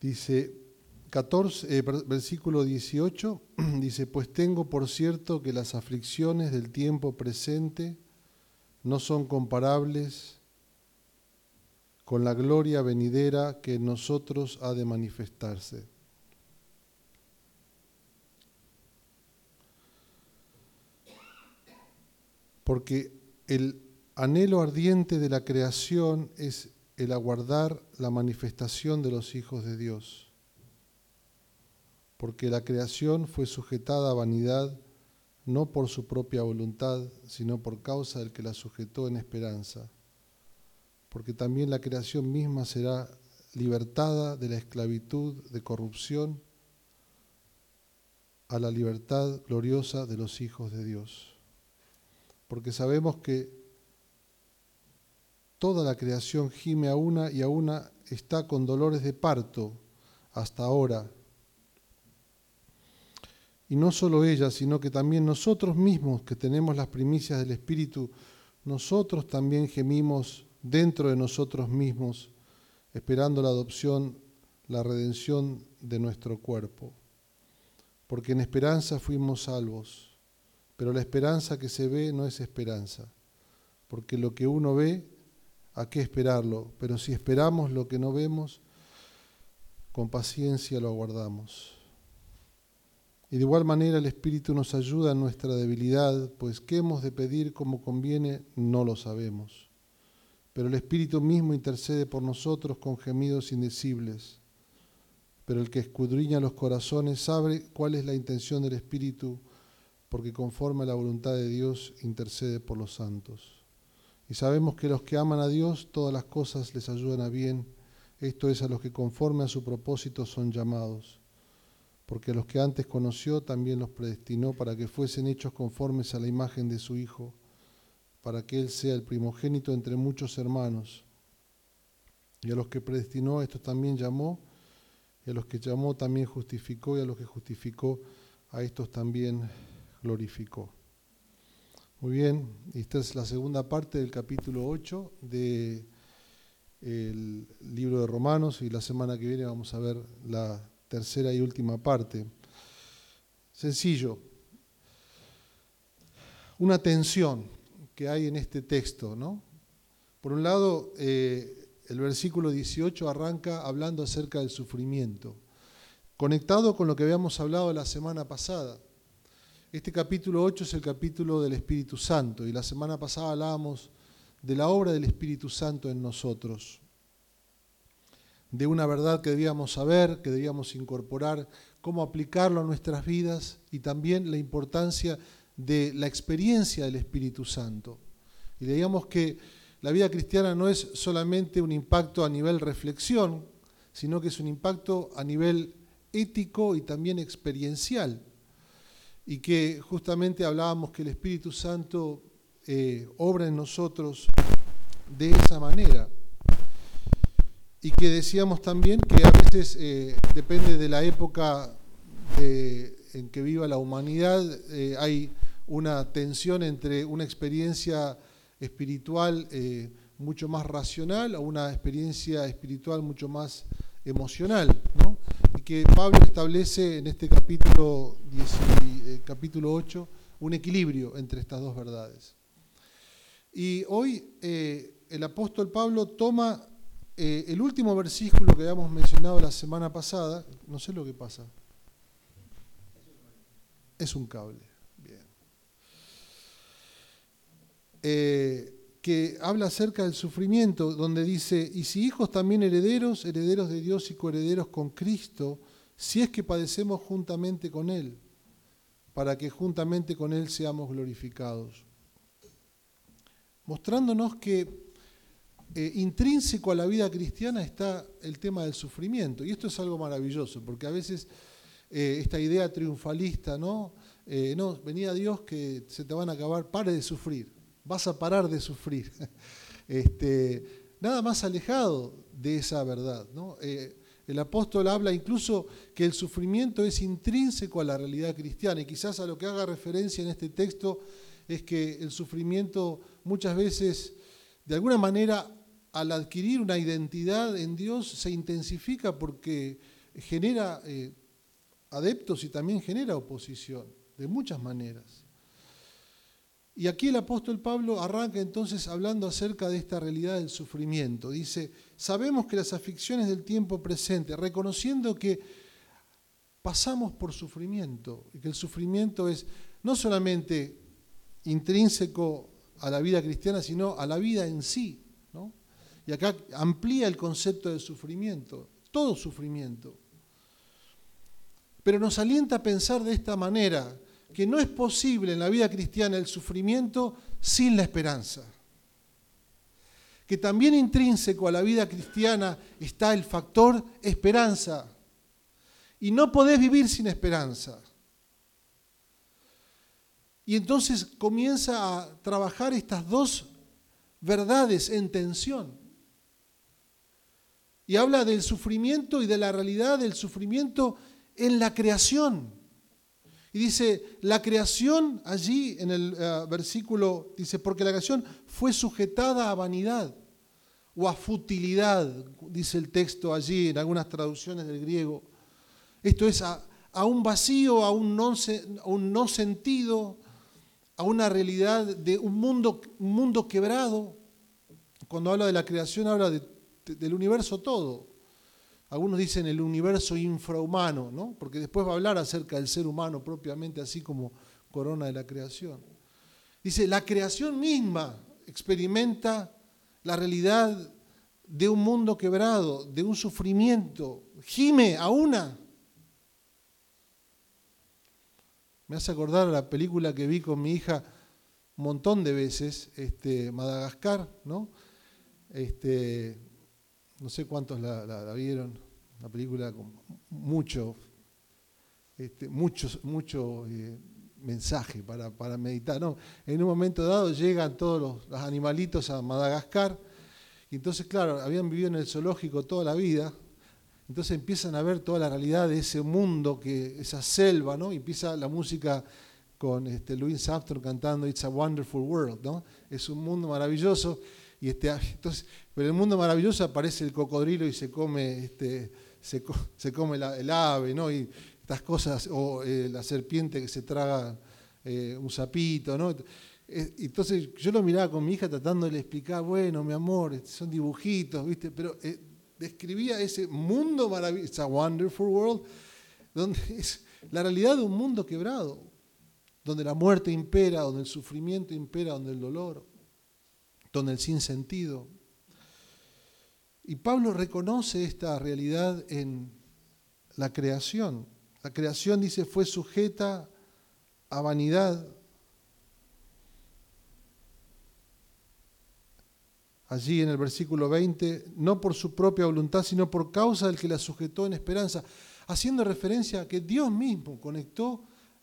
Dice 14, versículo 18, dice, pues tengo por cierto que las aflicciones del tiempo presente no son comparables con la gloria venidera que en nosotros ha de manifestarse. Porque el anhelo ardiente de la creación es el aguardar la manifestación de los hijos de Dios. Porque la creación fue sujetada a vanidad no por su propia voluntad, sino por causa del que la sujetó en esperanza. Porque también la creación misma será libertada de la esclavitud de corrupción a la libertad gloriosa de los hijos de Dios. Porque sabemos que toda la creación gime a una y a una está con dolores de parto hasta ahora. Y no solo ella, sino que también nosotros mismos, que tenemos las primicias del Espíritu, nosotros también gemimos dentro de nosotros mismos, esperando la adopción, la redención de nuestro cuerpo. Porque en esperanza fuimos salvos, pero la esperanza que se ve no es esperanza, porque lo que uno ve, ¿a qué esperarlo? Pero si esperamos lo que no vemos, con paciencia lo aguardamos. Y de igual manera el Espíritu nos ayuda en nuestra debilidad, pues qué hemos de pedir como conviene, no lo sabemos. Pero el Espíritu mismo intercede por nosotros con gemidos indecibles. Pero el que escudriña los corazones sabe cuál es la intención del Espíritu, porque conforme a la voluntad de Dios intercede por los santos. Y sabemos que los que aman a Dios, todas las cosas les ayudan a bien, esto es, a los que conforme a su propósito son llamados. Porque a los que antes conoció también los predestinó para que fuesen hechos conformes a la imagen de su Hijo, para que Él sea el primogénito entre muchos hermanos. Y a los que predestinó, a estos también llamó, y a los que llamó también justificó, y a los que justificó, a estos también glorificó. Muy bien, esta es la segunda parte del capítulo 8 del libro de Romanos, y la semana que viene vamos a ver la tercera y última parte. Sencillo. Una tensión que hay en este texto, ¿no? Por un lado, el versículo 18 arranca hablando acerca del sufrimiento, conectado con lo que habíamos hablado la semana pasada. Este capítulo 8 es el capítulo del Espíritu Santo, y la semana pasada hablábamos de la obra del Espíritu Santo en nosotros, de una verdad que debíamos saber, que debíamos incorporar, cómo aplicarlo a nuestras vidas, y también la importancia de la experiencia del Espíritu Santo. Y leíamos que la vida cristiana no es solamente un impacto a nivel reflexión, sino que es un impacto a nivel ético y también experiencial. Y que justamente hablábamos que el Espíritu Santo obra en nosotros de esa manera. Y que decíamos también que a veces depende de la época en que viva la humanidad, hay una tensión entre una experiencia espiritual mucho más racional o una experiencia espiritual mucho más emocional, ¿no? Y que Pablo establece en este capítulo 8 un equilibrio entre estas dos verdades. Y hoy el apóstol Pablo toma el último versículo que habíamos mencionado la semana pasada. No sé lo que pasa. Es un cable. Bien. Que habla acerca del sufrimiento, donde dice, y si hijos también herederos, herederos de Dios y coherederos con Cristo, si es que padecemos juntamente con Él, para que juntamente con Él seamos glorificados. Mostrándonos que intrínseco a la vida cristiana está el tema del sufrimiento. Y esto es algo maravilloso, porque a veces esta idea triunfalista, ¿no? No, venía Dios que se te van a acabar, pare de sufrir, vas a parar de sufrir. Nada más alejado de esa verdad, ¿no? El apóstol habla incluso que el sufrimiento es intrínseco a la realidad cristiana, y quizás a lo que haga referencia en este texto es que el sufrimiento muchas veces, de alguna manera, al adquirir una identidad en Dios, se intensifica porque genera adeptos y también genera oposición, de muchas maneras. Y aquí el apóstol Pablo arranca entonces hablando acerca de esta realidad del sufrimiento. Dice, sabemos que las aflicciones del tiempo presente, reconociendo que pasamos por sufrimiento, y que el sufrimiento es no solamente intrínseco a la vida cristiana, sino a la vida en sí, ¿no? Y acá amplía el concepto de sufrimiento, todo sufrimiento. Pero nos alienta a pensar de esta manera, que no es posible en la vida cristiana el sufrimiento sin la esperanza. Que también intrínseco a la vida cristiana está el factor esperanza. Y no podés vivir sin esperanza. Y entonces comienza a trabajar estas dos verdades en tensión. Y habla del sufrimiento y de la realidad del sufrimiento en la creación. Y dice, la creación allí en el versículo, dice, porque la creación fue sujetada a vanidad o a futilidad, dice el texto allí en algunas traducciones del griego. Esto es a un vacío, a un no sentido, a una realidad de un mundo quebrado. Cuando habla de la creación habla del universo todo. Algunos dicen el universo infrahumano, ¿no? Porque después va a hablar acerca del ser humano propiamente, así como corona de la creación. Dice, la creación misma experimenta la realidad de un mundo quebrado, de un sufrimiento. Gime a una. Me hace acordar a la película que vi con mi hija un montón de veces, Madagascar, ¿no? No sé cuántos la vieron, una película con mucho mensaje para meditar, ¿no? En un momento dado llegan todos los animalitos a Madagascar, y entonces, claro, habían vivido en el zoológico toda la vida, entonces empiezan a ver toda la realidad de ese mundo, esa selva, ¿no? Y empieza la música con Louis Armstrong cantando It's a Wonderful World, ¿no? Es un mundo maravilloso. Y entonces, pero en el mundo maravilloso aparece el cocodrilo y se come, se come el ave, ¿no? Y estas cosas, o la serpiente que se traga un sapito, ¿no? Entonces yo lo miraba con mi hija tratando de explicar, bueno, mi amor, son dibujitos, ¿viste? Pero describía ese mundo maravilloso, It's a Wonderful World, donde es la realidad de un mundo quebrado, donde la muerte impera, donde el sufrimiento impera, donde el dolor, donde el sinsentido. Y Pablo reconoce esta realidad en la creación. La creación, dice, fue sujeta a vanidad. Allí en el versículo 20, no por su propia voluntad, sino por causa del que la sujetó en esperanza, haciendo referencia a que Dios mismo conectó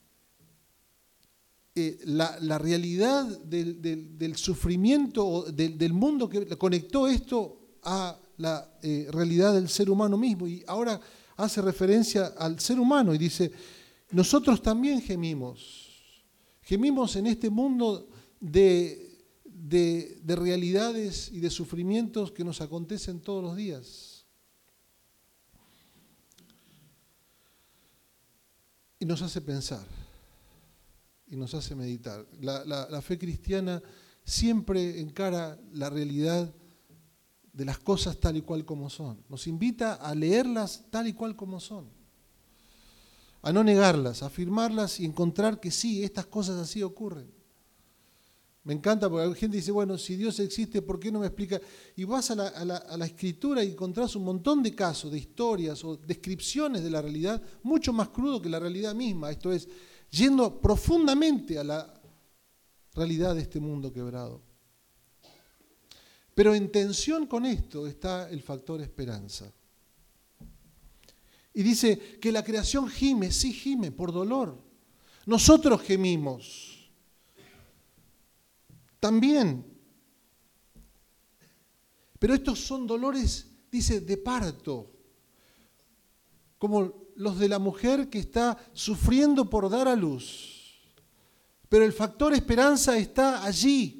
la realidad del sufrimiento del mundo, que conectó esto a la realidad del ser humano mismo, y ahora hace referencia al ser humano y dice, nosotros también gemimos en este mundo de realidades y de sufrimientos que nos acontecen todos los días. Y nos hace pensar, y nos hace meditar. La fe cristiana siempre encara la realidad de las cosas tal y cual como son. Nos invita a leerlas tal y cual como son. A no negarlas, a afirmarlas y encontrar que sí, estas cosas así ocurren. Me encanta porque la gente dice, bueno, si Dios existe, ¿por qué no me explica? Y vas a la Escritura y encontrás un montón de casos, de historias o descripciones de la realidad, mucho más crudo que la realidad misma. Esto es, yendo profundamente a la realidad de este mundo quebrado. Pero en tensión con esto está el factor esperanza. Y dice que la creación gime, sí gime, por dolor. Nosotros gemimos. También. Pero estos son dolores, dice, de parto. Como los de la mujer que está sufriendo por dar a luz. Pero el factor esperanza está allí.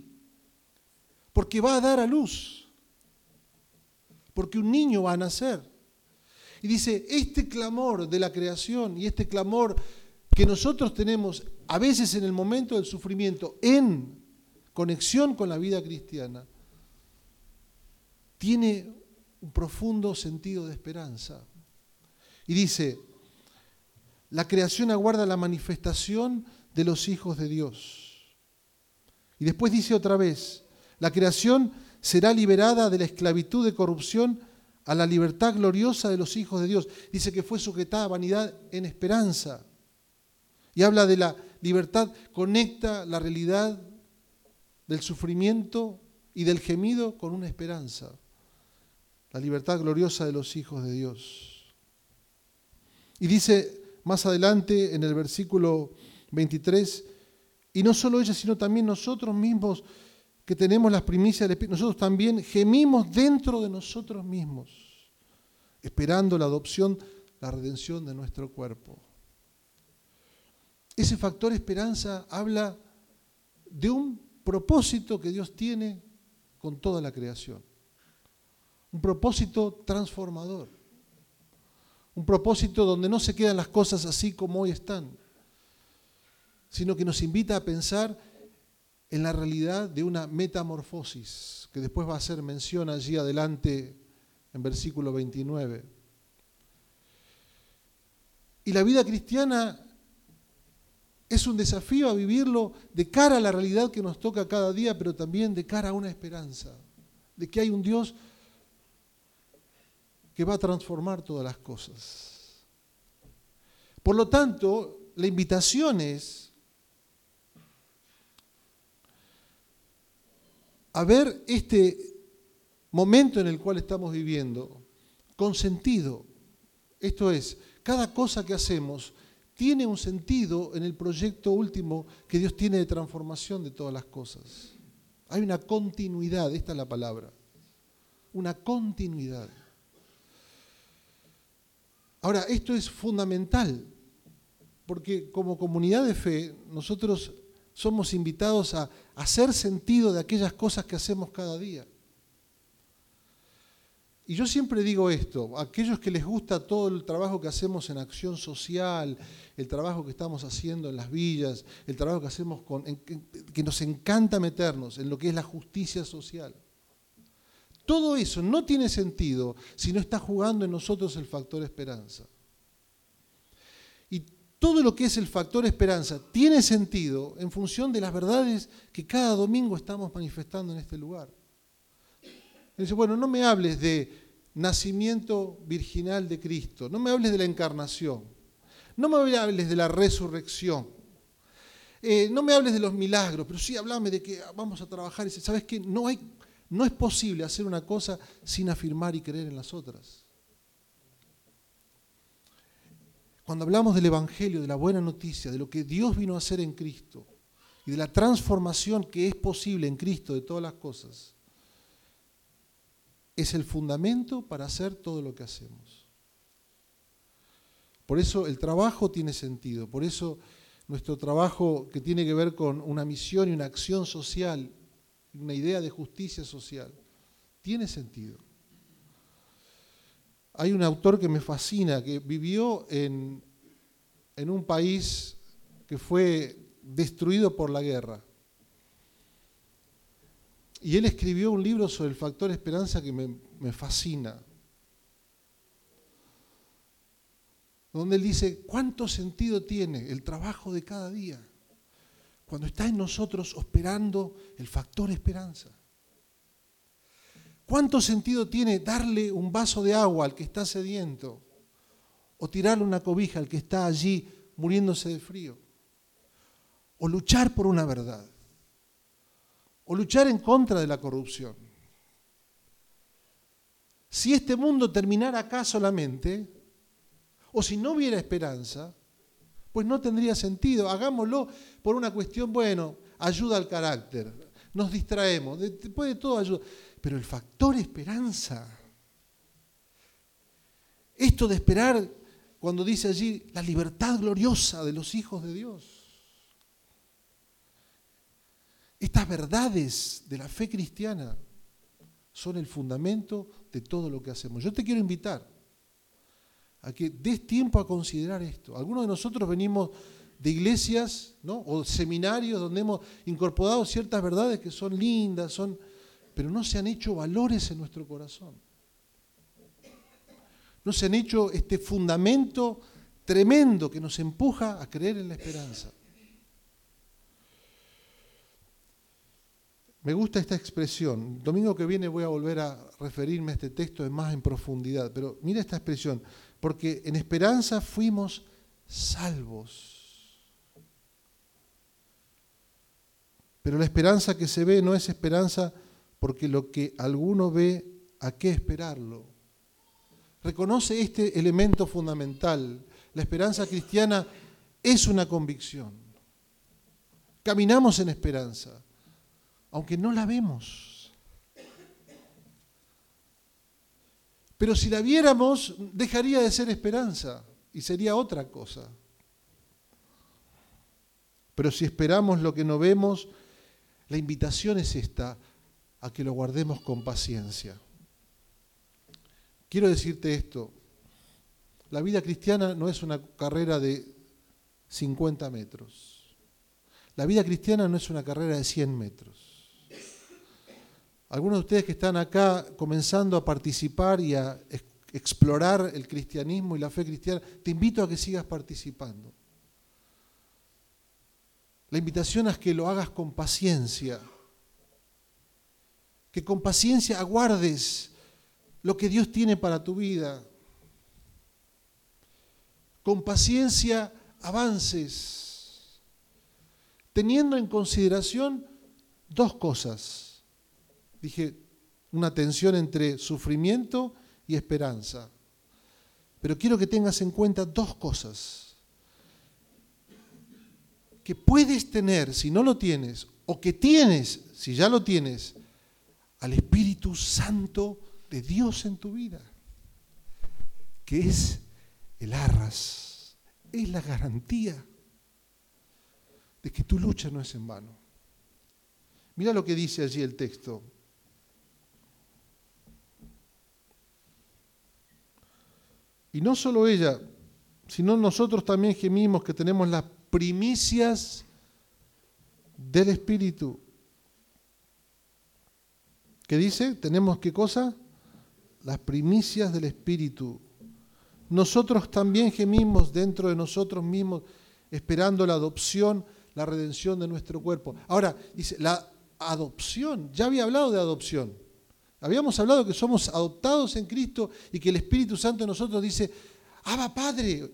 Porque va a dar a luz. Porque un niño va a nacer. Y dice, este clamor de la creación y este clamor que nosotros tenemos a veces en el momento del sufrimiento, en conexión con la vida cristiana, tiene un profundo sentido de esperanza. Y dice, la creación aguarda la manifestación de los hijos de Dios. Y después dice otra vez, la creación será liberada de la esclavitud de corrupción a la libertad gloriosa de los hijos de Dios. Dice que fue sujetada a vanidad en esperanza. Y habla de la libertad, conecta la realidad del sufrimiento y del gemido con una esperanza. La libertad gloriosa de los hijos de Dios. Y dice más adelante en el versículo 23, y no solo ella, sino también nosotros mismos que tenemos las primicias del Espíritu, nosotros también gemimos dentro de nosotros mismos, esperando la adopción, la redención de nuestro cuerpo. Ese factor esperanza habla de un propósito que Dios tiene con toda la creación. Un propósito transformador. Un propósito donde no se quedan las cosas así como hoy están, sino que nos invita a pensar en la realidad de una metamorfosis, que después va a hacer mención allí adelante en versículo 29. Y la vida cristiana es un desafío a vivirlo de cara a la realidad que nos toca cada día, pero también de cara a una esperanza, de que hay un Dios que va a transformar todas las cosas. Por lo tanto, la invitación es a ver este momento en el cual estamos viviendo con sentido. Esto es, cada cosa que hacemos tiene un sentido en el proyecto último que Dios tiene de transformación de todas las cosas. Hay una continuidad, esta es la palabra, una continuidad. Ahora, esto es fundamental, porque como comunidad de fe, nosotros somos invitados a hacer sentido de aquellas cosas que hacemos cada día. Y yo siempre digo esto, a aquellos que les gusta todo el trabajo que hacemos en acción social, el trabajo que estamos haciendo en las villas, el trabajo que hacemos que nos encanta meternos en lo que es la justicia social. Todo eso no tiene sentido si no está jugando en nosotros el factor esperanza. Y todo lo que es el factor esperanza tiene sentido en función de las verdades que cada domingo estamos manifestando en este lugar. Dice, bueno, no me hables de nacimiento virginal de Cristo, no me hables de la encarnación, no me hables de la resurrección, no me hables de los milagros, pero sí háblame de que vamos a trabajar. Y dice, ¿sabes qué? No es posible hacer una cosa sin afirmar y creer en las otras. Cuando hablamos del Evangelio, de la buena noticia, de lo que Dios vino a hacer en Cristo y de la transformación que es posible en Cristo de todas las cosas, es el fundamento para hacer todo lo que hacemos. Por eso el trabajo tiene sentido, por eso nuestro trabajo que tiene que ver con una misión y una acción social, una idea de justicia social, tiene sentido. Hay un autor que me fascina, que vivió en un país que fue destruido por la guerra. Y él escribió un libro sobre el factor esperanza que me fascina. Donde él dice, ¿cuánto sentido tiene el trabajo de cada día? Cuando está en nosotros operando el factor esperanza. ¿Cuánto sentido tiene darle un vaso de agua al que está sediento? O tirarle una cobija al que está allí muriéndose de frío. O luchar por una verdad. O luchar en contra de la corrupción. Si este mundo terminara acá solamente, o si no hubiera esperanza, pues no tendría sentido. Hagámoslo por una cuestión, bueno, ayuda al carácter. Nos distraemos, después de todo ayuda. Pero el factor esperanza, esto de esperar, cuando dice allí, la libertad gloriosa de los hijos de Dios. Estas verdades de la fe cristiana son el fundamento de todo lo que hacemos. Yo te quiero invitar a que des tiempo a considerar esto. Algunos de nosotros venimos de iglesias, ¿no?, o seminarios donde hemos incorporado ciertas verdades que son lindas, pero no se han hecho valores en nuestro corazón. No se han hecho este fundamento tremendo que nos empuja a creer en la esperanza. Me gusta esta expresión. El domingo que viene voy a volver a referirme a este texto más en profundidad, pero mira esta expresión, porque en esperanza fuimos salvos. Pero la esperanza que se ve no es esperanza porque lo que alguno ve, ¿a qué esperarlo? Reconoce este elemento fundamental. La esperanza cristiana es una convicción. Caminamos en esperanza, aunque no la vemos. Pero si la viéramos, dejaría de ser esperanza y sería otra cosa. Pero si esperamos lo que no vemos, la invitación es esta, a que lo guardemos con paciencia. Quiero decirte esto, la vida cristiana no es una carrera de 50 metros. La vida cristiana no es una carrera de 100 metros. Algunos de ustedes que están acá comenzando a participar y a explorar el cristianismo y la fe cristiana, te invito a que sigas participando. La invitación es que lo hagas con paciencia, que con paciencia aguardes lo que Dios tiene para tu vida. Con paciencia avances, teniendo en consideración dos cosas. Dije, una tensión entre sufrimiento y esperanza. Pero quiero que tengas en cuenta dos cosas que puedes tener si no lo tienes, o que tienes si ya lo tienes, al Espíritu Santo de Dios en tu vida, que es el arras, es la garantía de que tu lucha no es en vano. Mira lo que dice allí el texto. Y no solo ella, sino nosotros también gemimos que tenemos las primicias del Espíritu. ¿Qué dice? ¿Tenemos qué cosa? Las primicias del Espíritu. Nosotros también gemimos dentro de nosotros mismos, esperando la adopción, la redención de nuestro cuerpo. Ahora, dice, la adopción, ya había hablado de adopción. Habíamos hablado que somos adoptados en Cristo y que el Espíritu Santo en nosotros dice, Abba Padre.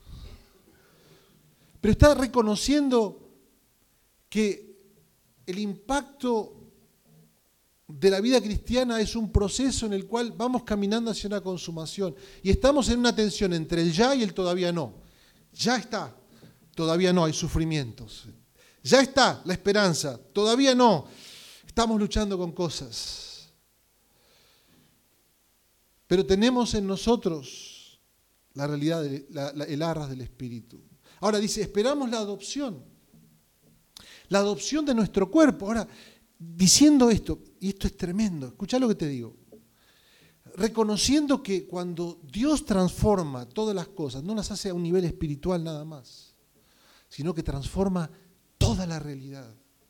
Pero está reconociendo que el impacto de la vida cristiana es un proceso en el cual vamos caminando hacia una consumación y estamos en una tensión entre el ya y el todavía no. Ya está, todavía no, hay sufrimientos. Ya está la esperanza, todavía no, estamos luchando con cosas. Pero tenemos en nosotros la realidad, el arras del Espíritu. Ahora dice, esperamos la adopción de nuestro cuerpo. Ahora, diciendo esto, y esto es tremendo, escuchá lo que te digo, reconociendo que cuando Dios transforma todas las cosas, no las hace a un nivel espiritual nada más, sino que transforma toda la realidad.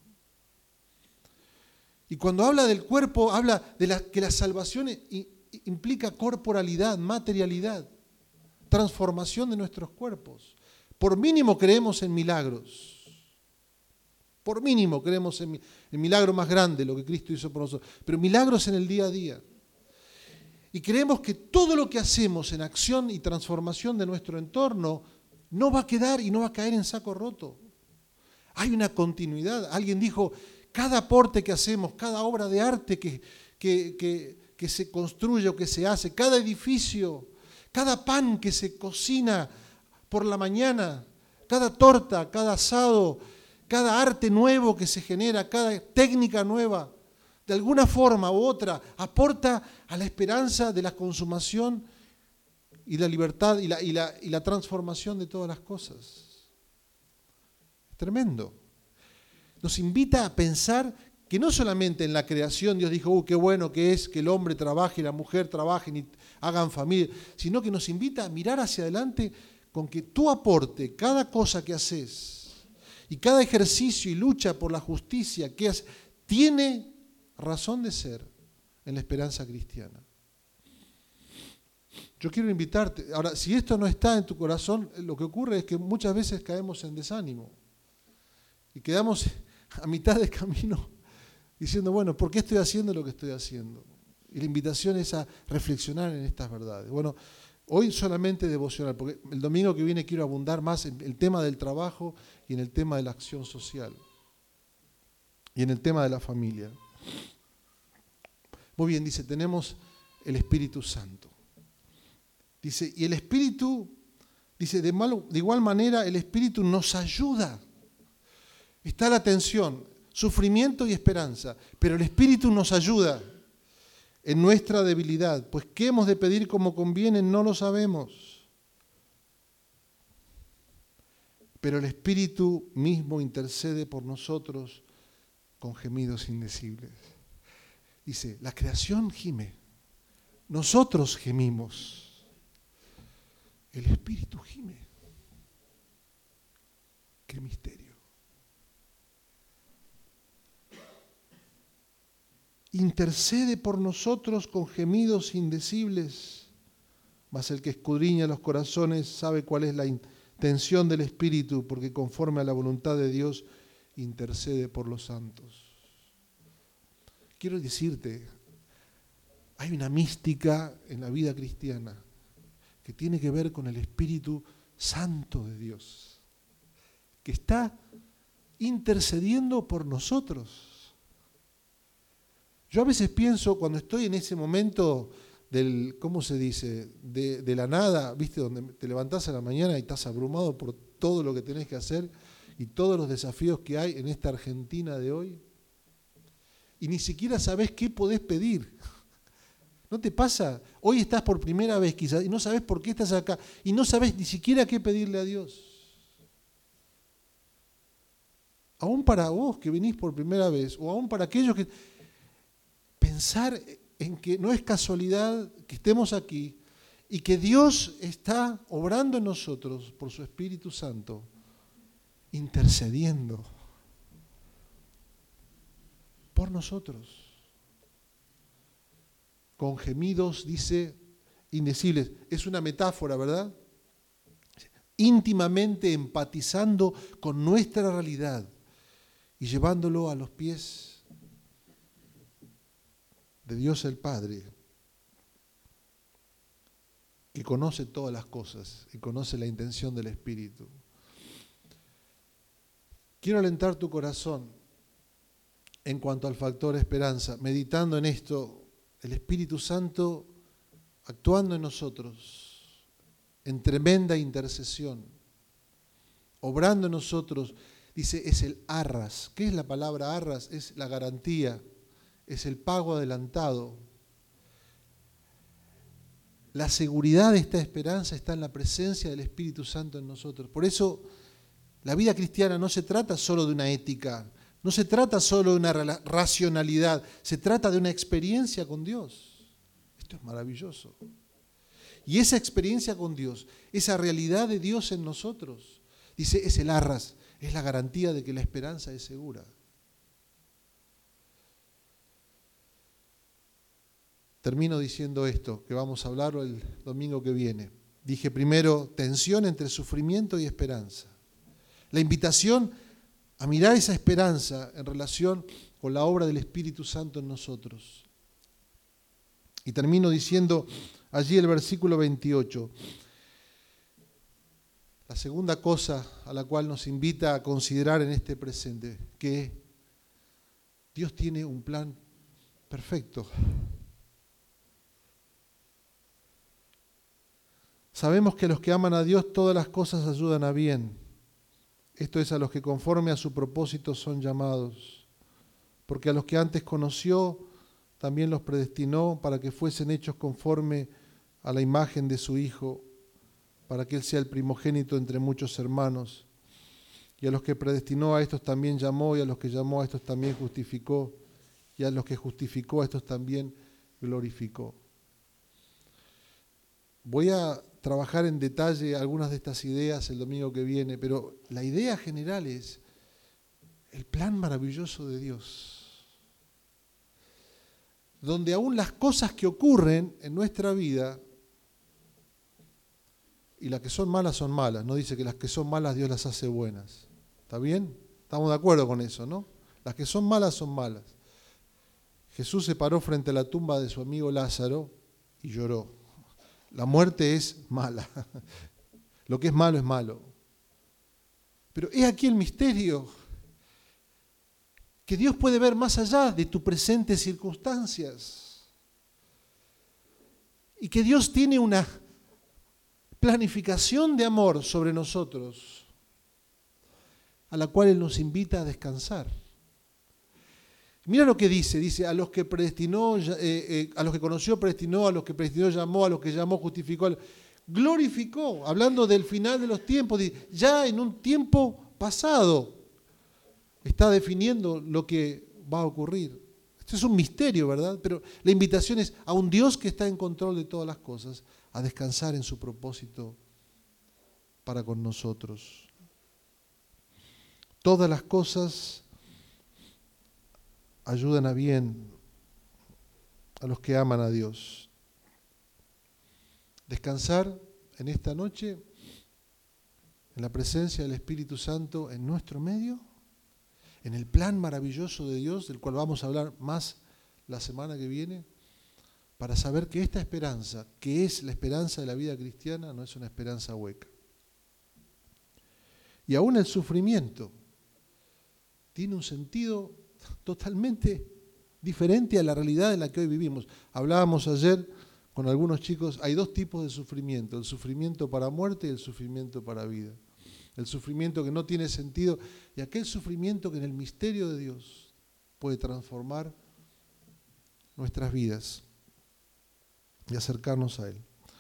Y cuando habla del cuerpo, habla de que la salvación implica corporalidad, materialidad, transformación de nuestros cuerpos. Por mínimo creemos en milagros. Por mínimo creemos en el milagro más grande, lo que Cristo hizo por nosotros. Pero milagros en el día a día. Y creemos que todo lo que hacemos en acción y transformación de nuestro entorno no va a quedar y no va a caer en saco roto. Hay una continuidad. Alguien dijo, cada aporte que hacemos, cada obra de arte que se construye o que se hace, cada edificio, cada pan que se cocina por la mañana, cada torta, cada asado, cada arte nuevo que se genera, cada técnica nueva, de alguna forma u otra, aporta a la esperanza de la consumación y la libertad y la transformación de todas las cosas. Es tremendo. Nos invita a pensar que no solamente en la creación Dios dijo, qué bueno que es que el hombre trabaje y la mujer trabajen y hagan familia, sino que nos invita a mirar hacia adelante con que tu aporte, cada cosa que haces y cada ejercicio y lucha por la justicia que haces, tiene razón de ser en la esperanza cristiana. Yo quiero invitarte. Ahora, si esto no está en tu corazón, lo que ocurre es que muchas veces caemos en desánimo y quedamos a mitad de camino diciendo, bueno, ¿por qué estoy haciendo lo que estoy haciendo? Y la invitación es a reflexionar en estas verdades. Bueno, hoy solamente devocional, porque el domingo que viene quiero abundar más en el tema del trabajo y en el tema de la acción social y en el tema de la familia. Muy bien, dice, tenemos el Espíritu Santo. Dice, y el Espíritu, dice, de igual manera el Espíritu nos ayuda. Está la tensión, sufrimiento y esperanza, pero el Espíritu nos ayuda en nuestra debilidad, pues qué hemos de pedir como conviene no lo sabemos. Pero el Espíritu mismo intercede por nosotros con gemidos indecibles. Dice, la creación gime, nosotros gemimos, el Espíritu gime. Qué misterio. Intercede por nosotros con gemidos indecibles, mas el que escudriña los corazones sabe cuál es la intención del Espíritu, porque conforme a la voluntad de Dios intercede por los santos. Quiero decirte, hay una mística en la vida cristiana que tiene que ver con el Espíritu Santo de Dios, que está intercediendo por nosotros. Yo a veces pienso, cuando estoy en ese momento del, ¿cómo se dice?, de la nada, ¿viste? Donde te levantás a la mañana y estás abrumado por todo lo que tenés que hacer y todos los desafíos que hay en esta Argentina de hoy. Y ni siquiera sabés qué podés pedir. ¿No te pasa? Hoy estás por primera vez quizás y no sabés por qué estás acá y no sabés ni siquiera qué pedirle a Dios. Aún para vos que venís por primera vez o aún para aquellos que... Pensar en que no es casualidad que estemos aquí y que Dios está obrando en nosotros por su Espíritu Santo, intercediendo por nosotros, con gemidos, dice, indecibles. Es una metáfora, ¿verdad? Íntimamente empatizando con nuestra realidad y llevándolo a los pies de Dios el Padre, que conoce todas las cosas y conoce la intención del Espíritu. Quiero alentar tu corazón en cuanto al factor esperanza, meditando en esto, el Espíritu Santo actuando en nosotros en tremenda intercesión, obrando en nosotros, dice, es el arras. ¿Qué es la palabra arras? Es la garantía. Es el pago adelantado. La seguridad de esta esperanza está en la presencia del Espíritu Santo en nosotros. Por eso la vida cristiana no se trata solo de una ética, no se trata solo de una racionalidad, se trata de una experiencia con Dios. Esto es maravilloso. Y esa experiencia con Dios, esa realidad de Dios en nosotros, dice, es el arras, es la garantía de que la esperanza es segura. Termino diciendo esto, que vamos a hablarlo el domingo que viene. Dije primero, tensión entre sufrimiento y esperanza. La invitación a mirar esa esperanza en relación con la obra del Espíritu Santo en nosotros. Y termino diciendo allí el versículo 28. La segunda cosa a la cual nos invita a considerar en este presente, que Dios tiene un plan perfecto. Sabemos que a los que aman a Dios todas las cosas ayudan a bien. Esto es, a los que conforme a su propósito son llamados. Porque a los que antes conoció, también los predestinó para que fuesen hechos conforme a la imagen de su Hijo, para que Él sea el primogénito entre muchos hermanos. Y a los que predestinó a estos también llamó, y a los que llamó a estos también justificó, y a los que justificó a estos también glorificó. Voy a trabajar en detalle algunas de estas ideas el domingo que viene, pero la idea general es el plan maravilloso de Dios, donde aún las cosas que ocurren en nuestra vida, y las que son malas, no dice que las que son malas Dios las hace buenas. ¿Está bien? Estamos de acuerdo con eso, ¿no? Las que son malas son malas. Jesús se paró frente a la tumba de su amigo Lázaro y lloró. La muerte es mala. Lo que es malo es malo. Pero he aquí el misterio, que Dios puede ver más allá de tus presentes circunstancias. Y que Dios tiene una planificación de amor sobre nosotros, a la cual Él nos invita a descansar. Mira lo que dice, a los que predestinó, a los que conoció predestinó, a los que predestinó llamó, a los que llamó justificó, glorificó, hablando del final de los tiempos, ya en un tiempo pasado está definiendo lo que va a ocurrir. Esto es un misterio, ¿verdad? Pero la invitación es a un Dios que está en control de todas las cosas, a descansar en su propósito para con nosotros. Todas las cosas ayudan a bien a los que aman a Dios. Descansar en esta noche en la presencia del Espíritu Santo en nuestro medio, en el plan maravilloso de Dios, del cual vamos a hablar más la semana que viene, para saber que esta esperanza, que es la esperanza de la vida cristiana, no es una esperanza hueca. Y aún el sufrimiento tiene un sentido totalmente diferente a la realidad en la que hoy vivimos. Hablábamos ayer con algunos chicos, hay dos tipos de sufrimiento, el sufrimiento para muerte y el sufrimiento para vida. El sufrimiento que no tiene sentido y aquel sufrimiento que en el misterio de Dios puede transformar nuestras vidas y acercarnos a Él.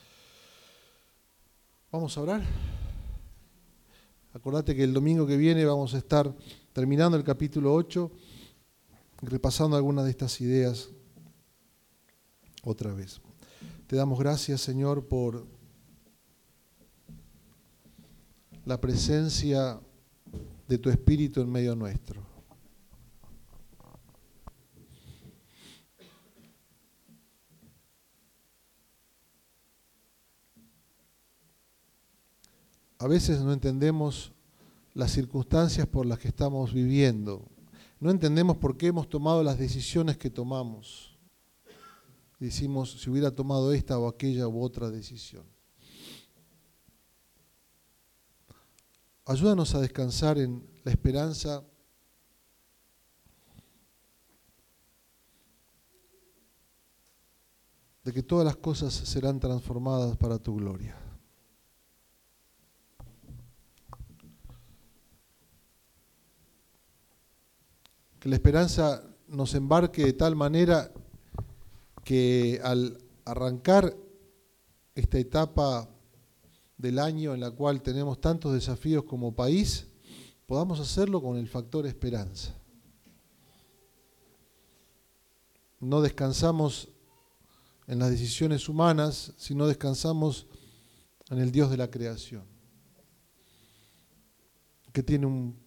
Vamos a orar. Acordate que el domingo que viene vamos a estar terminando el capítulo 8, repasando algunas de estas ideas otra vez. Te damos gracias, Señor, por la presencia de tu Espíritu en medio nuestro. A veces no entendemos las circunstancias por las que estamos viviendo. No entendemos por qué hemos tomado las decisiones que tomamos. Decimos, si hubiera tomado esta o aquella u otra decisión. Ayúdanos a descansar en la esperanza de que todas las cosas serán transformadas para tu gloria. Que la esperanza nos embarque de tal manera que al arrancar esta etapa del año en la cual tenemos tantos desafíos como país, podamos hacerlo con el factor esperanza. No descansamos en las decisiones humanas, sino descansamos en el Dios de la creación, que tiene un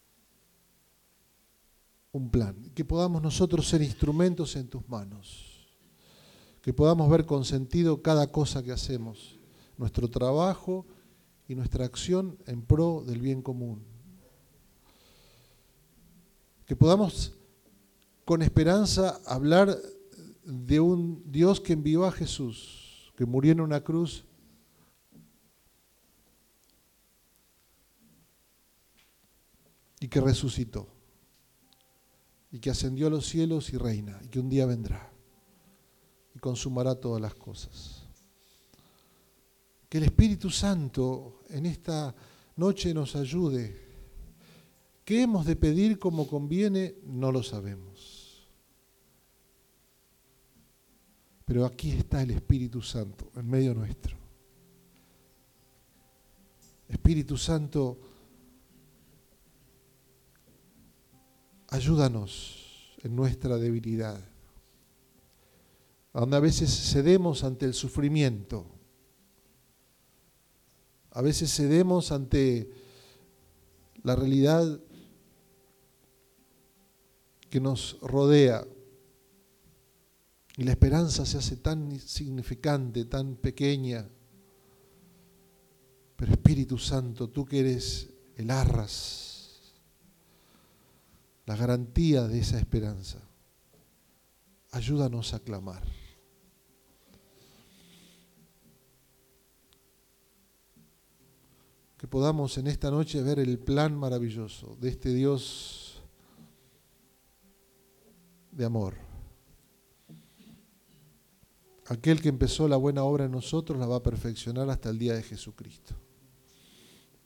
plan, que podamos nosotros ser instrumentos en tus manos, que podamos ver con sentido cada cosa que hacemos, nuestro trabajo y nuestra acción en pro del bien común. Que podamos con esperanza hablar de un Dios que envió a Jesús, que murió en una cruz y que resucitó, y que ascendió a los cielos y reina, y que un día vendrá y consumará todas las cosas. Que el Espíritu Santo en esta noche nos ayude. ¿Qué hemos de pedir como conviene? No lo sabemos. Pero aquí está el Espíritu Santo en medio nuestro. Espíritu Santo, ayúdanos en nuestra debilidad, donde a veces cedemos ante el sufrimiento, a veces cedemos ante la realidad que nos rodea y la esperanza se hace tan insignificante, tan pequeña. Pero Espíritu Santo, tú que eres el arras, la garantía de esa esperanza, ayúdanos a clamar. Que podamos en esta noche ver el plan maravilloso de este Dios de amor. Aquel que empezó la buena obra en nosotros la va a perfeccionar hasta el día de Jesucristo.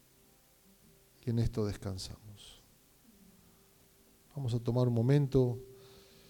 Y en esto descansamos. Vamos a tomar un momento